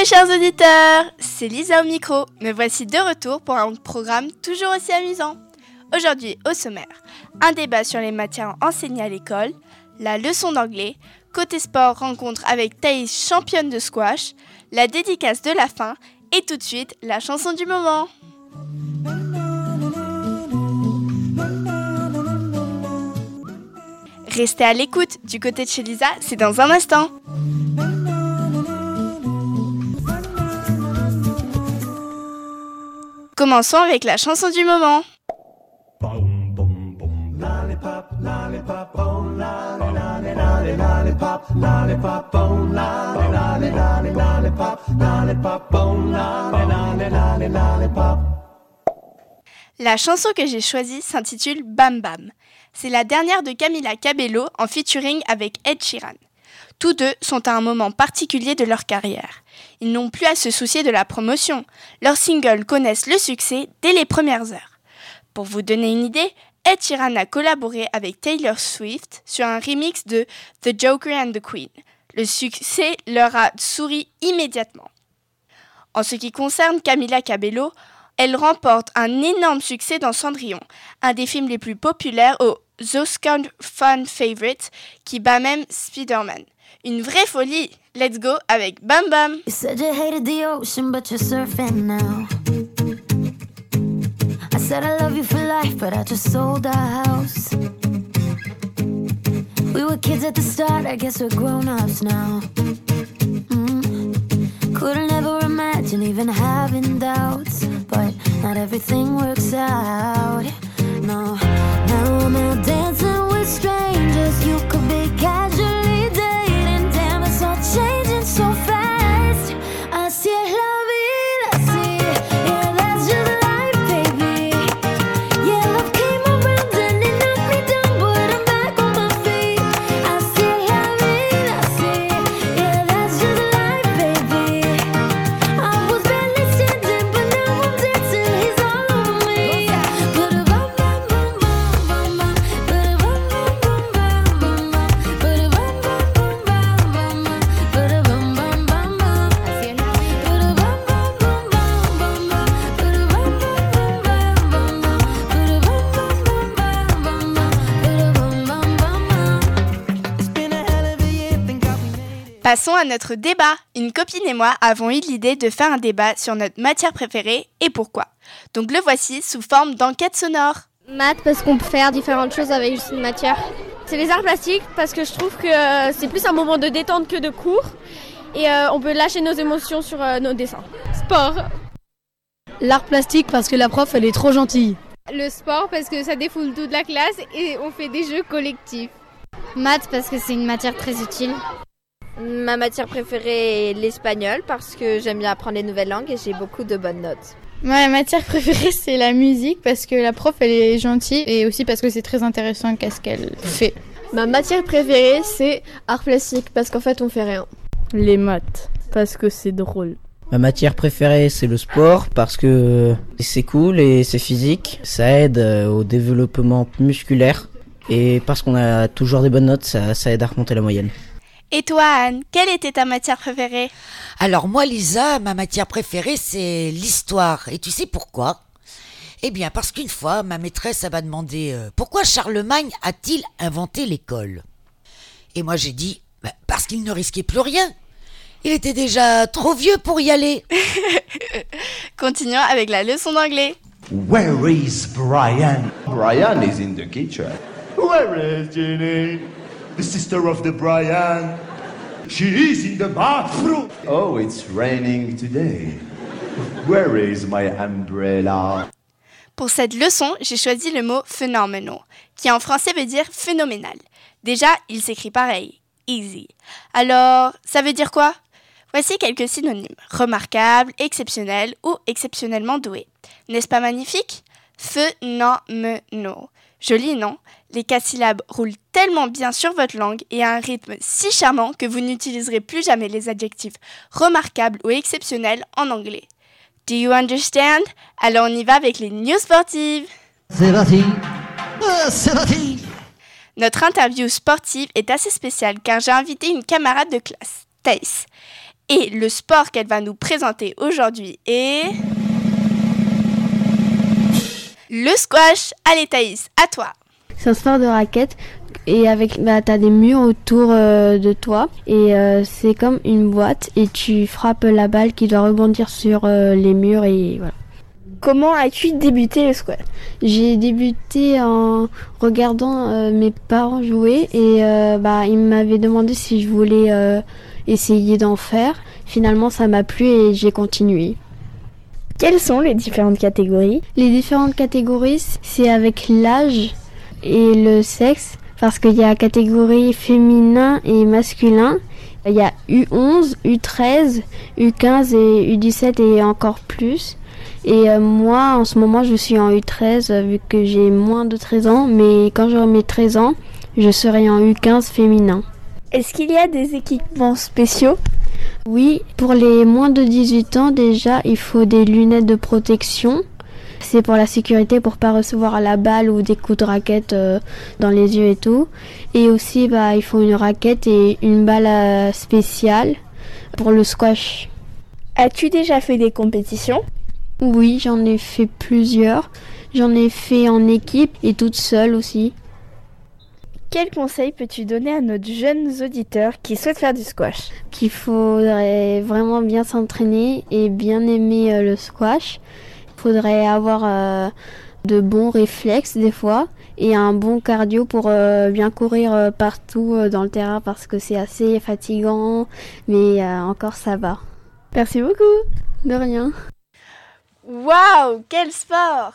chers auditeurs, c'est Lisa au micro. Me voici de retour pour un programme toujours aussi amusant. Aujourd'hui, au sommaire, un débat sur les matières enseignées à l'école, la leçon d'anglais, côté sport, rencontre avec Thaïs, championne de squash, la dédicace de la fin et tout de suite, la chanson du moment. Restez à l'écoute, du côté de chez Lisa, c'est dans un instant. Commençons avec la chanson du moment. La chanson que j'ai choisie s'intitule Bam Bam. C'est la dernière de Camila Cabello en featuring avec Ed Sheeran. Tous deux sont à un moment particulier de leur carrière. Ils n'ont plus à se soucier de la promotion. Leurs singles connaissent le succès dès les premières heures. Pour vous donner une idée, Ed Sheeran a collaboré avec Taylor Swift sur un remix de The Joker and the Queen. Le succès leur a souri immédiatement. En ce qui concerne Camila Cabello, elle remporte un énorme succès dans Cendrillon, un des films les plus populaires aux Oscar Fan Favorites qui bat même Spider-Man. Une vraie folie. Let's go avec Bam Bam. You said you hated the ocean, but you're surfing now. I said I love you for life, but I just sold our house. We were kids at the start, I guess we're grown-ups now. Couldn't ever imagine even having doubts, but not everything works out. No, now I'm out dancing with strangers. You could be casually dating. Damn, it's all changing so fast. Así es la vida, así. Yeah, that's just life, baby. Yeah, love came around and it knocked me down, but I'm back on my feet. Así es la vida, así. Yeah, that's just life, baby. I was barely standing, but now I'm dancing. He's all over me. But a bum bum bum bum bum bum. But a bum bum bum bum bum bum. But a bum bum bum bum bum bum. But a bum bum bum bum. Así es la vida. But a bum bum bum bum bum bum. But a bum bum bum bum bum bum. But a bum bum bum bum bum bum. But a bum bum bum bum. It's been a hell of a year, think I'll be made it. Passons à notre débat. Une copine et moi avons eu l'idée de faire un débat sur notre matière préférée et pourquoi. Donc le voici sous forme d'enquête sonore. Maths parce qu'on peut faire différentes choses avec juste une matière. C'est les arts plastiques parce que je trouve que c'est plus un moment de détente que de cours et on peut lâcher nos émotions sur nos dessins. Sport. L'art plastique parce que la prof elle est trop gentille. Le sport parce que ça défoule toute la classe et on fait des jeux collectifs. Maths parce que c'est une matière très utile. Ma matière préférée est l'espagnol parce que j'aime bien apprendre les nouvelles langues et j'ai beaucoup de bonnes notes. Ma matière préférée c'est la musique parce que la prof elle est gentille et aussi parce que c'est très intéressant qu'est-ce qu'elle fait. Ma matière préférée c'est art plastique parce qu'en fait on fait rien. Les maths parce que c'est drôle. Ma matière préférée c'est le sport parce que c'est cool et c'est physique, ça aide au développement musculaire et parce qu'on a toujours des bonnes notes, ça aide à remonter la moyenne. Et toi Anne, quelle était ta matière préférée ? Alors moi Lisa, ma matière préférée c'est l'histoire. Et tu sais pourquoi ? Eh bien parce qu'une fois ma maîtresse elle m'a demandé pourquoi Charlemagne a-t-il inventé l'école ? Et moi j'ai dit parce qu'il ne risquait plus rien. Il était déjà trop vieux pour y aller. Continuons avec la leçon d'anglais. Where is Brian? Brian is in the kitchen. Where is Jenny? The sister of the Brian. She is in the bathroom. Oh, it's raining today. Where is my umbrella? Pour cette leçon, j'ai choisi le mot phenomenal, qui en français veut dire phénoménal. Déjà, il s'écrit pareil, easy. Alors, ça veut dire quoi ? Voici quelques synonymes. Remarquable, exceptionnel ou exceptionnellement doué. N'est-ce pas magnifique ? Phénomenal. Joli, non ? Les 4 syllabes roulent tellement bien sur votre langue et à un rythme si charmant que vous n'utiliserez plus jamais les adjectifs remarquable ou exceptionnel en anglais. Do you understand? Alors on y va avec les news sportives. C'est parti. C'est parti. Notre interview sportive est assez spéciale car j'ai invité une camarade de classe, Thaïs. Et le sport qu'elle va nous présenter aujourd'hui est... le squash. Allez Thaïs, à toi. C'est un sport de raquette et avec t'as des murs autour de toi et c'est comme une boîte et tu frappes la balle qui doit rebondir sur les murs et voilà. Comment as-tu débuté le squash? J'ai débuté en regardant mes parents jouer et ils m'avaient demandé si je voulais essayer d'en faire. Finalement ça m'a plu et j'ai continué. Quelles sont les différentes catégories? Les différentes catégories, c'est avec l'âge et le sexe, parce qu'il y a catégorie féminin et masculin. Il y a U11, U13, U15 et U17 et encore plus. Et moi, en ce moment, je suis en U13 vu que j'ai moins de 13 ans, mais quand j'aurai mes 13 ans, je serai en U15 féminin. Est-ce qu'il y a des équipements spéciaux? Oui, pour les moins de 18 ans, déjà, il faut des lunettes de protection. C'est pour la sécurité, pour pas recevoir la balle ou des coups de raquette dans les yeux et tout. Et aussi, il faut une raquette et une balle spéciale pour le squash. As-tu déjà fait des compétitions? Oui, j'en ai fait plusieurs. J'en ai fait en équipe et toute seule aussi. Quel conseil peux-tu donner à nos jeunes auditeurs qui souhaitent faire du squash? Qu'il faudrait vraiment bien s'entraîner et bien aimer le squash. Il faudrait avoir de bons réflexes des fois et un bon cardio pour bien courir partout dans le terrain parce que c'est assez fatigant, mais encore ça va. Merci beaucoup. De rien. Waouh, quel sport!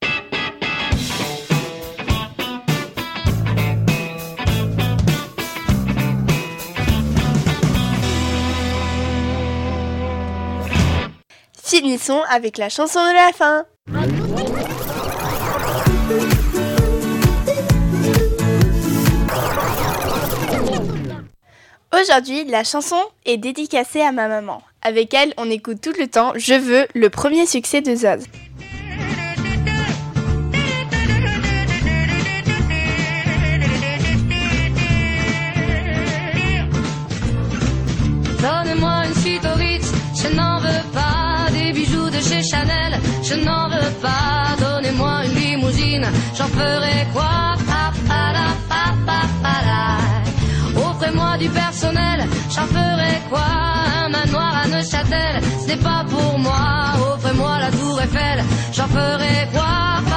Finissons avec la chanson de la fin. Aujourd'hui, la chanson est dédicacée à ma maman. Avec elle, on écoute tout le temps Je veux, le premier succès de Zaz. Donne-moi une suite au Ritz, je n'en veux pas. Des bijoux de chez Chanel, je n'en veux pas. Donnez-moi une limousine, j'en ferai quoi? Offrez-moi du personnel, j'en ferai quoi? Un manoir à Neuchâtel, ce n'est pas pour moi. Offrez-moi la tour Eiffel, j'en ferai quoi?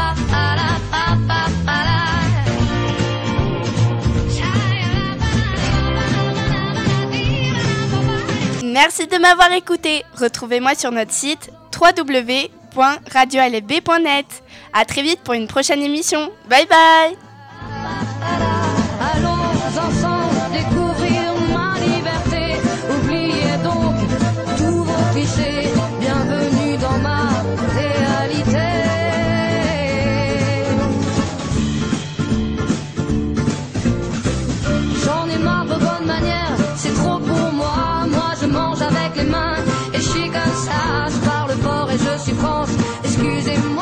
Merci de m'avoir écouté. Retrouvez-moi sur notre site www.radioalb.net. À très vite pour une prochaine émission. Bye bye. Allons ensemble découvrir ma liberté. Oubliez donc tous vos clichés. Bienvenue dans ma réalité. J'en ai marre de bonnes manières, c'est trop pour moi. Moi je mange avec les mains et je suis comme ça. Je parle fort et je suis France, excusez-moi.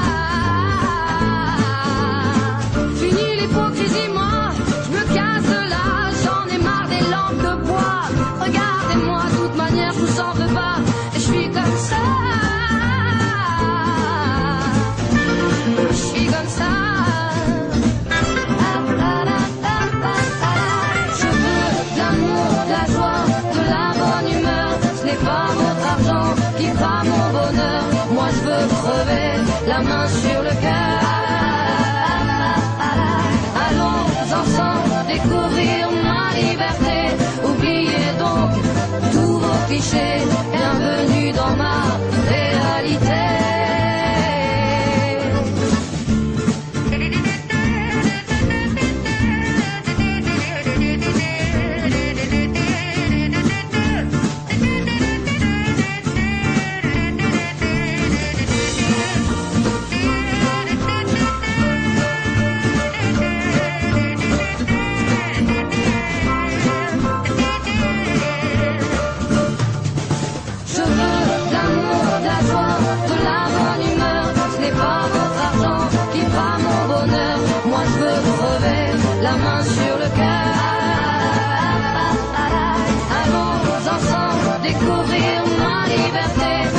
Fini l'hypocrisie, moi je me casse de là. J'en ai marre des lampes de bois. Regardez-moi, de toute manière je vous en veux pas. Et je suis comme ça. Je suis comme ça. Je veux de l'amour, de la joie, de la bonne humeur. Ce n'est pas votre argent qui fera mon bonheur. Moi je veux crever la main sur le cœur. Allons ensemble découvrir ma liberté. Oubliez donc tous vos clichés. Bienvenue dans ma réalité. Je liberté.